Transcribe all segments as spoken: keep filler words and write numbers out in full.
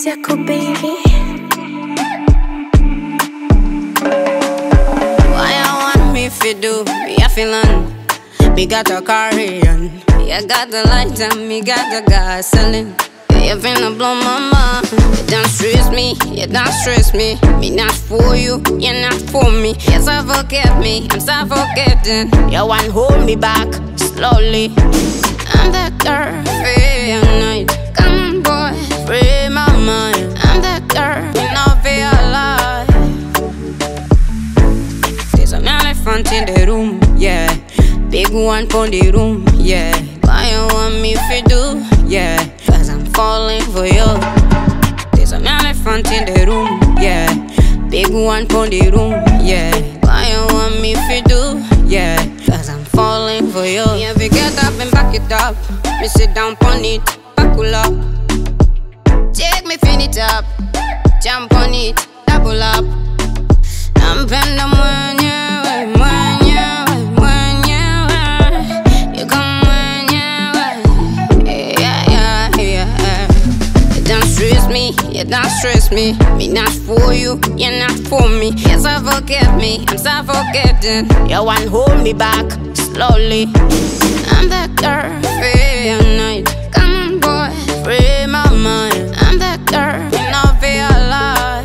yako baby. Why you want me fi do? Me a feelin'. Me got a car here. You got the light and me got the gasoline. You finna blow my mind. You don't stress me, you don't stress me. Me not for you, you not for me. You suffocate me, I'm suffocating. You want hold me back slowly. I'm that girl for your night. Come on boy, free my mind. I'm that girl, you know for your life. There's an elephant in the room, yeah. Big one pon the room, yeah. Why you want me fi do, yeah. Cause I'm falling for you. There's an elephant in the room, yeah. Big one pon the room, yeah. Why you want me fi do, yeah. Cause I'm falling for you. Yeah, we get up and back it up. Me sit down pon it, buckle up. Take me fin it up. Jump on it, double up. I'm pending when you, when you, when you, you come when you, yeah, yeah, yeah. You don't stress me, you don't stress me. Me not for you, you not for me. You suffocate me, I'm suffocating. You want hold me back slowly. I'm that girl for your night. Come on boy, free my mind. I'm that girl, you know for your life.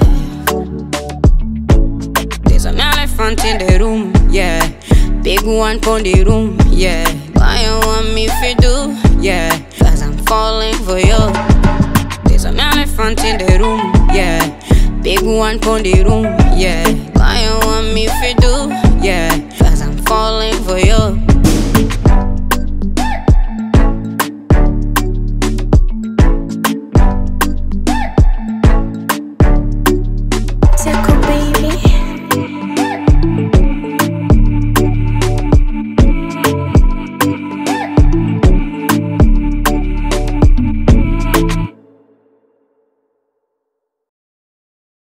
There's an elephant in the room, yeah. Big one pon the room, yeah. Why you want me fi do, yeah. Cause I'm falling for you. There's an elephant in the room, yeah. Big one pon the room, yeah. Why you want me fi do,